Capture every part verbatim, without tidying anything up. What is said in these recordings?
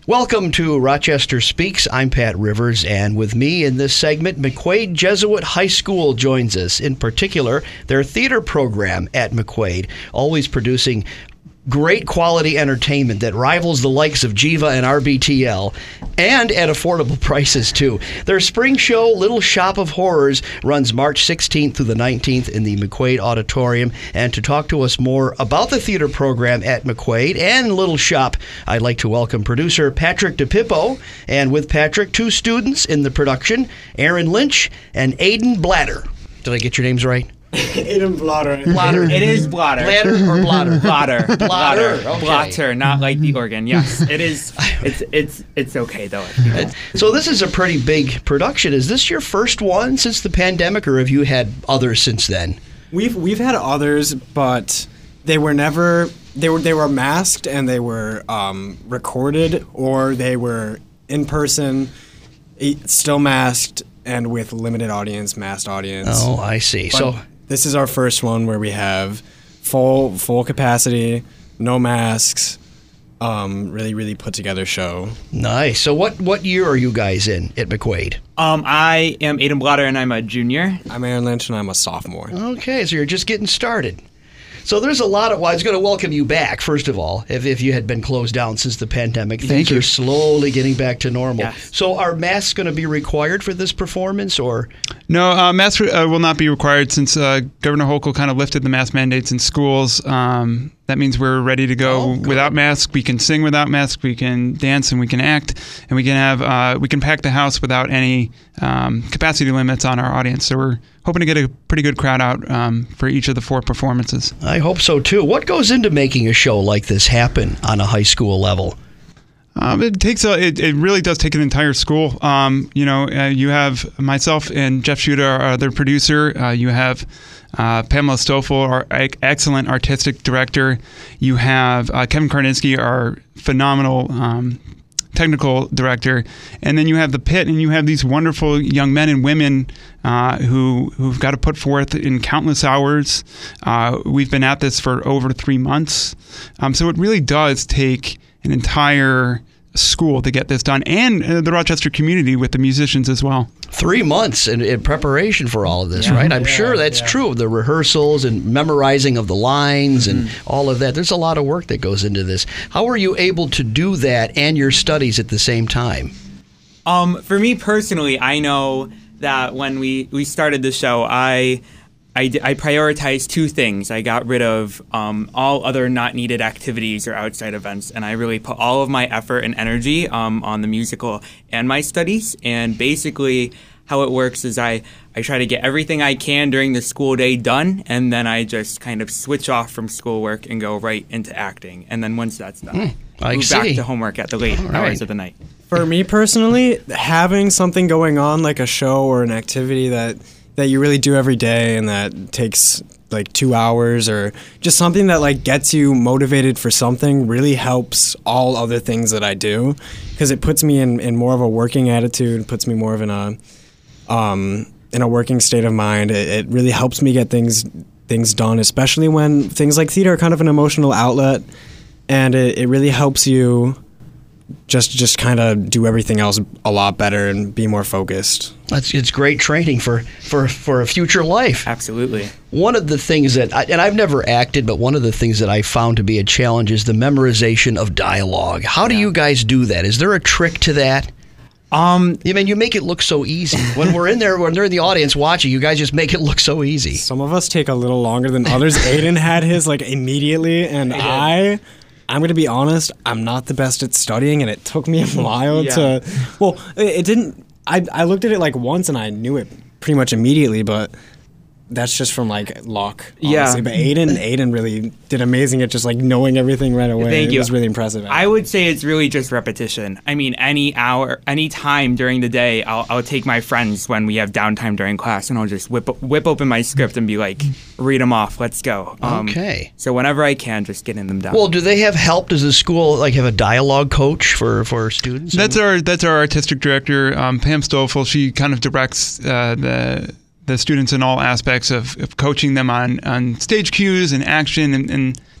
Welcome to Rochester Speaks. I'm Pat Rivers, and with me in this segment, McQuaid Jesuit High School joins us. In particular, their theater program at McQuaid, always producing great quality entertainment that rivals the likes of Jiva and R B T L, and at affordable prices, too. Their spring show, Little Shop of Horrors, runs March sixteenth through the nineteenth in the McQuaid Auditorium. And to talk to us more about the theater program at McQuaid and Little Shop, I'd like to welcome producer Patrick DePippo, and with Patrick, two students in the production, Aaron Lynch and Aiden Blatter. Did I get your names right? Aiden Blatter. Blatter. It is Blatter. Blatter or Blatter? Blatter. Blatter. Okay. Blatter, not like the organ. Yes, it is. It's it's it's okay though. So this is a pretty big production. Is this your first one since the pandemic, or have you had others since then? We've we've had others, but they were never they were they were masked and they were um, recorded, or they were in person, still masked and with limited audience, masked audience. Oh, I see. But so. This is our first one where we have full full capacity, no masks, um, really, really put together show. Nice. So what, what year are you guys in at McQuaid? Um, I am Aiden Blatter, and I'm a junior. I'm Aaron Lynch, and I'm a sophomore. Okay, so you're just getting started. So there's a lot of, well, I was going to welcome you back, first of all, if, if you had been closed down since the pandemic. Thank Things you. are slowly getting back to normal. Yes. So are masks going to be required for this performance, or? No, uh, masks uh, will not be required since uh, Governor Hochul kind of lifted the mask mandates in schools. Um, that means we're ready to go Oh, without masks. We can sing without masks. We can dance and we can act, and we can have uh, we can pack the house without any um, capacity limits on our audience. So we're hoping to get a pretty good crowd out um, for each of the four performances. I hope so, too. What goes into making a show like this happen on a high school level? Um, it takes a. It, it really does take an entire school. Um, you know, uh, you have myself and Jeff Schuda, our other producer. Uh, you have uh, Pamela Stoffel, our excellent artistic director. You have uh, Kevin Karninsky, our phenomenal um, technical director, and then you have the pit, and you have these wonderful young men and women uh, who who've got to put forth in countless hours. Uh, we've been at this for over three months, um, so it really does take an entire school to get this done, and uh, the Rochester community with the musicians as well. Three months in, in preparation for all of this, Yeah. right? I'm Yeah, sure that's yeah. true. The rehearsals and memorizing of the lines and all of that. There's a lot of work that goes into this. How are you able to do that and your studies at the same time? Um, for me personally, I know that when we, we started the show, I, I, d- I prioritized two things. I got rid of um, all other not needed activities or outside events, and I really put all of my effort and energy um, on the musical and my studies. And basically, how it works is I, I try to get everything I can during the school day done, and then I just kind of switch off from schoolwork and go right into acting. And then once that's done, I move see. back to homework at the late All hours right. of the night. For me personally, having something going on like a show or an activity that that you really do every day and that takes like two hours or just something that like gets you motivated for something really helps all other things that I do, because it puts me in, in more of a working attitude, puts me more of in a um, in a working state of mind. It, it really helps me get things things done, especially when things like theater are kind of an emotional outlet, and it, it really helps you just just kind of do everything else a lot better and be more focused. That's, it's great training for, for, for a future life. Absolutely. One of the things that, I, and I've never acted, but one of the things that I found to be a challenge is the memorization of dialogue. How do you guys do that? Is there a trick to that? Um, I mean, you make it look so easy. When we're in there, when they're in the audience watching, you guys just make it look so easy. Some of us take a little longer than others. Aiden had his like immediately, and I, I'm going to be honest, I'm not the best at studying, and it took me a while Yeah. to, well, it, it didn't, I, I looked at it like once and I knew it pretty much immediately, but that's just from like luck, honestly. Yeah. But Aiden, Aiden really did amazing at just like knowing everything right away. Thank it you. was really impressive. I would say it's really just repetition. I mean, any hour, any time during the day, I'll, I'll take my friends when we have downtime during class, and I'll just whip whip open my script and be like, read them off, let's go. Um, Okay. So whenever I can, just getting them down. Well, do they have help? Does the school like have a dialogue coach for, for students? That's our that's our artistic director, um, Pam Stoffel. She kind of directs uh, the the students in all aspects of, of coaching them on, on stage cues and action and, and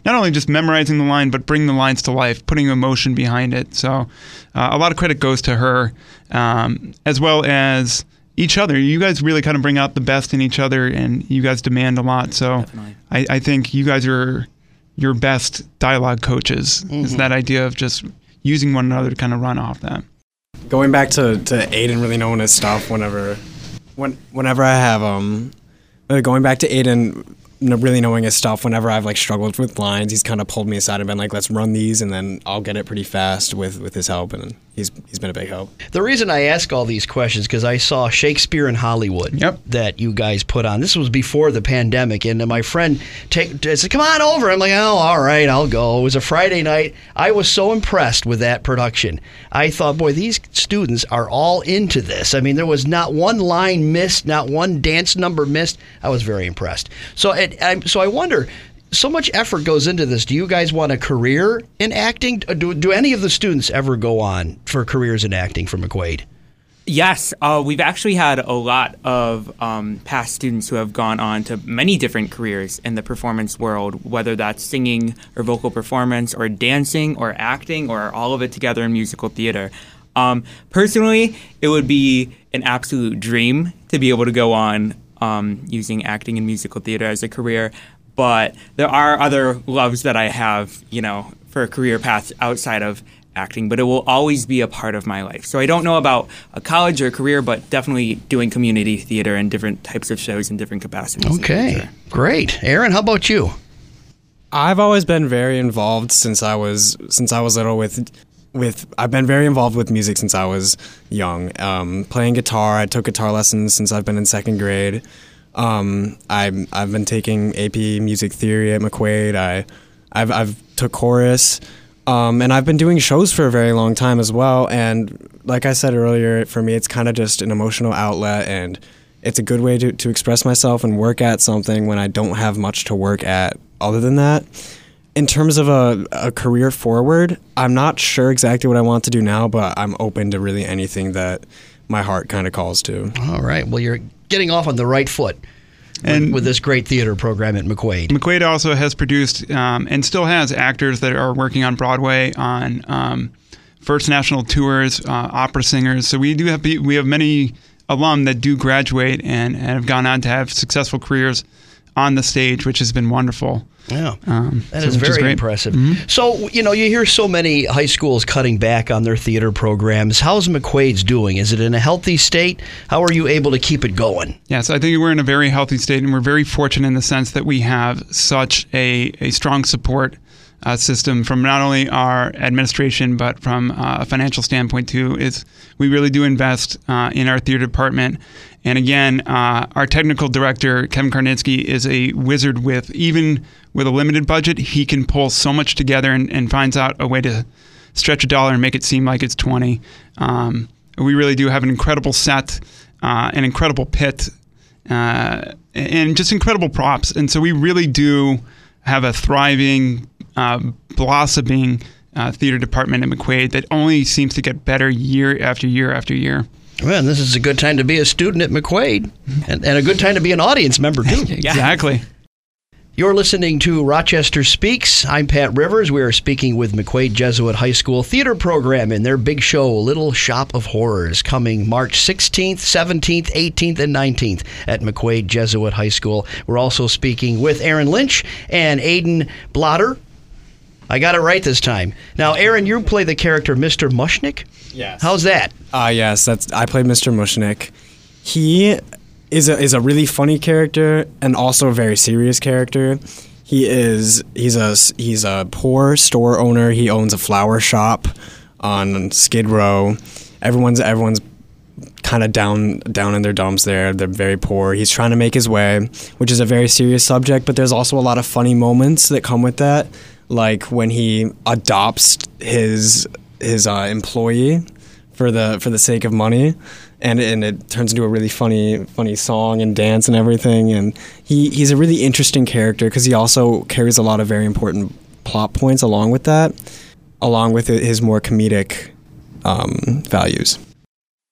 not only just memorizing the line, but bringing the lines to life, putting emotion behind it. So uh, a lot of credit goes to her, um, as well as each other. You guys really kind of bring out the best in each other, and you guys demand a lot. So I, I think you guys are your best dialogue coaches. Mm-hmm. Is that idea of just using one another to kind of run off that. Going back to, to Aiden really knowing his stuff whenever when whenever I have um uh, going back to Aiden really knowing his stuff whenever I've like struggled with lines, he's kind of pulled me aside and been like, let's run these, and then I'll get it pretty fast with, with his help, and he's he's been a big help. The reason I ask all these questions because I saw Shakespeare in Hollywood yep. that you guys put on. This was before the pandemic, and my friend take, said, come on over. I'm like, oh, all right, I'll go. It was a Friday night. I was so impressed with that production. I thought, boy, these students are all into this. I mean, there was not one line missed, not one dance number missed. I was very impressed. So, it, I, so I wonder, so much effort goes into this. Do you guys want a career in acting? Do, do any of the students ever go on for careers in acting from McQuaid? Yes, uh, we've actually had a lot of um, past students who have gone on to many different careers in the performance world, whether that's singing or vocal performance or dancing or acting or all of it together in musical theater. Um, personally, it would be an absolute dream to be able to go on um, using acting and musical theater as a career. But there are other loves that I have, you know, for a career path outside of acting, but it will always be a part of my life. So I don't know about a college or a career, but definitely doing community theater and different types of shows in different capacities. Okay, great. Aaron, how about you? I've always been very involved since I was since I was little with with I've been very involved with music since I was young. Um, playing guitar, I took guitar lessons since I've been in second grade. Um, I'm, I've been taking A P Music Theory at McQuaid. I, I've, I've took chorus, um, and I've been doing shows for a very long time as well. And like I said earlier, for me, it's kind of just an emotional outlet, and it's a good way to, to express myself and work at something when I don't have much to work at other than that. In terms of a, a career forward, I'm not sure exactly what I want to do now, but I'm open to really anything that my heart kind of calls to. All right. Well, you're getting off on the right foot and with, with this great theater program at McQuaid. McQuaid also has produced um, and still has actors that are working on Broadway, on um, First National Tours, uh, opera singers. So we do have we have many alum that do graduate and, and have gone on to have successful careers on the stage, which has been wonderful. Yeah, um, that so, is very is impressive. Mm-hmm. So, you know, you hear so many high schools cutting back on their theater programs. How's McQuaid's doing? Is it in a healthy state? How are you able to keep it going? Yes, I think we're in a very healthy state, and we're very fortunate in the sense that we have such a, a strong support uh, system from not only our administration, but from uh, a financial standpoint too. Is we really do invest uh, in our theater department. And again, uh, our technical director, Kevin Karnitsky, is a wizard with, even with a limited budget, he can pull so much together and, and finds out a way to stretch a dollar and make it seem like it's twenty. Um, we really do have an incredible set, uh, an incredible pit, uh, and just incredible props. And so we really do have a thriving, uh, blossoming uh, theater department at McQuaid that only seems to get better year after year after year. Well, and this is a good time to be a student at McQuaid, and, and a good time to be an audience member, too. Exactly. You're listening to Rochester Speaks. I'm Pat Rivers. We are speaking with McQuaid Jesuit High School theater program in their big show, Little Shop of Horrors, coming March sixteenth, seventeenth, eighteenth, and nineteenth at McQuaid Jesuit High School. We're also speaking with Aaron Lynch and Aiden Blotter. I got it right this time. Now, Aaron, you play the character Mister Mushnick? Yes. How's that? Uh, yes, that's I play Mister Mushnick. He is a is a really funny character and also a very serious character. He is he's a he's a poor store owner. He owns a flower shop on Skid Row. Everyone's everyone's kind of down down in their dumps there. They're very poor. He's trying to make his way, which is a very serious subject, but there's also a lot of funny moments that come with that, like when he adopts his his uh, employee for the for the sake of money, and and it turns into a really funny funny song and dance and everything. And he he's a really interesting character because he also carries a lot of very important plot points along with that, along with his more comedic um, values.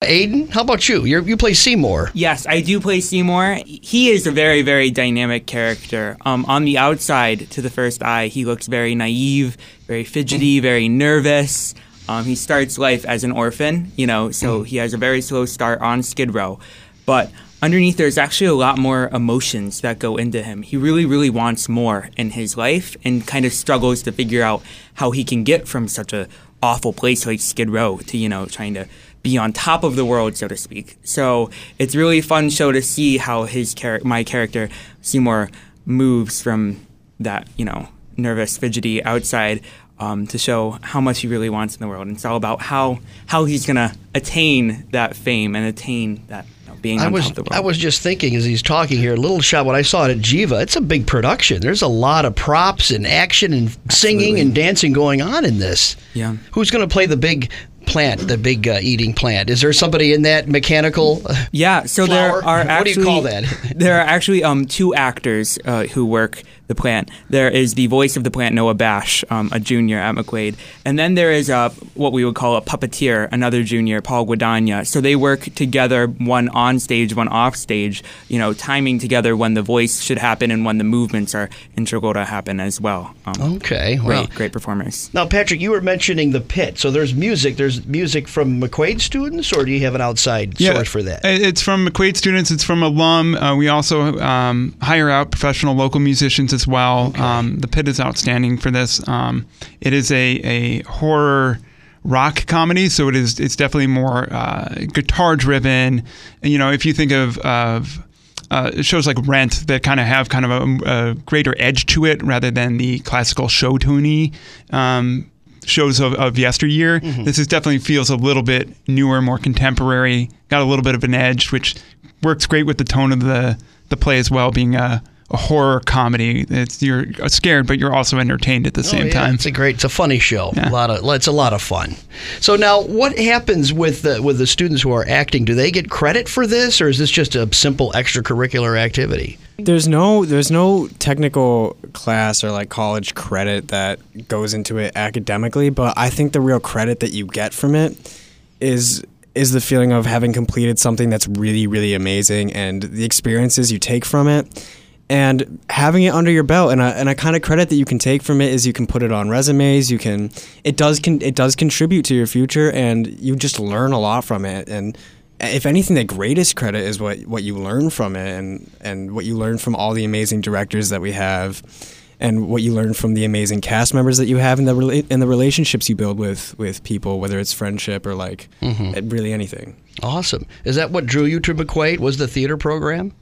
Aiden, how about you? You're, you play Seymour. Yes, I do play Seymour. He is a very, very dynamic character. Um, on the outside, to the first eye, he looks very naive, very fidgety, very nervous. Um, he starts life as an orphan, you know, so he has a very slow start on Skid Row. But underneath, there's actually a lot more emotions that go into him. He really, really wants more in his life and kind of struggles to figure out how he can get from such a awful place like Skid Row to, you know, trying to be on top of the world, so to speak. So it's really a fun show to see how his char- my character, Seymour, moves from that, you know, nervous, fidgety outside um, to show how much he really wants in the world. And it's all about how, how he's going to attain that fame and attain that being on I was top of the world. I was just thinking as he's talking here, Little Shop, when I saw it at Jiva, it's a big production. There's a lot of props and action and singing and dancing going on in this. Yeah. Who's going to play the big plant, the big uh, eating plant? Is there somebody in that mechanical uh, Yeah, so flower? there are actually What do you call that? there are actually um, two actors uh, who work the plant. There is the voice of the plant, Noah Bash, um, a junior at McQuaid, and then there is a what we would call a puppeteer, another junior, Paul Guadagna. So they work together, one on stage, one off stage, you know, timing together when the voice should happen and when the movements are integral to happen as well. Um, Okay, well. great, great performers. Now, Patrick, you were mentioning the pit. So there's music. There's music from McQuaid students, or do you have an outside source for that? It's from McQuaid students. It's from alum. Uh, we also um, hire out professional local musicians as well. Okay. Um, the pit is outstanding for this. Um, it is a, a horror rock comedy, so it is it's definitely more uh, guitar driven. You know, if you think of of uh, shows like Rent that kind of have kind of a, a greater edge to it rather than the classical show tuney um, shows of, of yesteryear. Mm-hmm. This is definitely feels a little bit newer, more contemporary, got a little bit of an edge, which works great with the tone of the, the play as well, being a, a horror comedy. It's you're scared, but you're also entertained at the same oh, yeah. time. It's a great, it's a funny show. Yeah. A lot of, it's a lot of fun. So now, what happens with the, with the students who are acting? Do they get credit for this, or is this just a simple extracurricular activity? There's no there's no technical class or like college credit that goes into it academically, but I think the real credit that you get from it is is the feeling of having completed something that's really, really amazing and the experiences you take from it and having it under your belt. And a, and a kind of credit that you can take from it is you can put it on resumes. You can it does con, it does contribute to your future, and you just learn a lot from it. And if anything, the greatest credit is what, what you learn from it and, and what you learn from all the amazing directors that we have and what you learn from the amazing cast members that you have and the rela- and the relationships you build with, with people, whether it's friendship or like mm-hmm. really anything. Awesome. Is that what drew you to McQuaid? Was the theater program?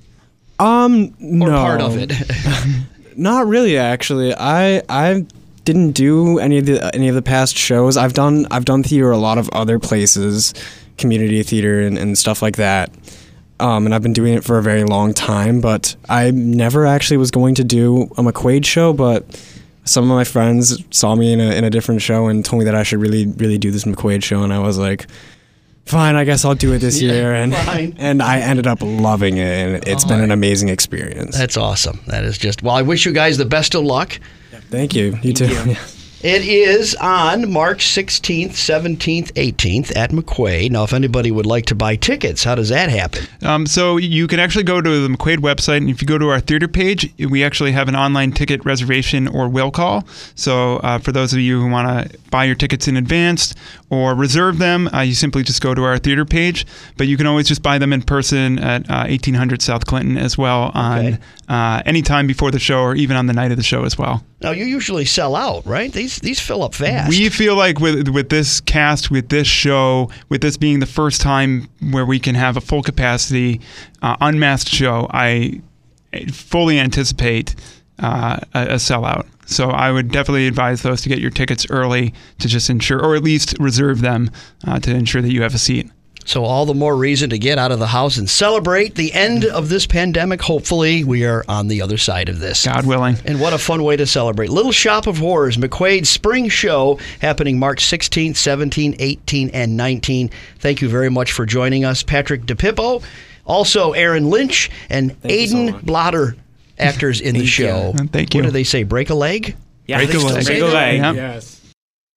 Um, no. Or part of it? Not really, actually. I I didn't do any of the any of the past shows. I've done I've done theater a lot of other places, community theater and, and stuff like that. Um, and I've been doing it for a very long time, but I never actually was going to do a McQuaid show, but some of my friends saw me in a in a different show and told me that I should really, really do this McQuaid show, and I was like, fine, I guess I'll do it this yeah, year. And fine. and I ended up loving it, and it's All been right. an amazing experience. That's awesome. That is just, well, I wish you guys the best of luck. Thank you. You too. you. It is on March sixteenth, seventeenth, eighteenth at McQuaid. Now, if anybody would like to buy tickets, how does that happen? Um, so you can actually go to the McQuaid website, and if you go to our theater page, we actually have an online ticket reservation or will call. So uh, for those of you who want to buy your tickets in advance or reserve them, uh, you simply just go to our theater page. But you can always just buy them in person at uh, eighteen hundred South Clinton as well on Okay. uh, any time before the show or even on the night of the show as well. Now, you usually sell out, right? These these fill up fast. We feel like with with this cast, with this show, with this being the first time where we can have a full capacity, uh, unmasked show, I fully anticipate uh, a, a sellout. So I would definitely advise those to get your tickets early to just ensure, or at least reserve them uh, to ensure that you have a seat. So all the more reason to get out of the house and celebrate the end of this pandemic. Hopefully, we are on the other side of this. God willing. And what a fun way to celebrate. Little Shop of Horrors, McQuaid Spring Show, happening March sixteenth, seventeenth, eighteenth, and nineteenth. Thank you very much for joining us, Patrick DePippo. Also, Aaron Lynch and Thank you so Aiden much. Blotter, actors in the Thank show. you. Thank you. What do they say? Break a leg? Yeah, Break they a still leg. say Break a that. leg. Yep. Yes.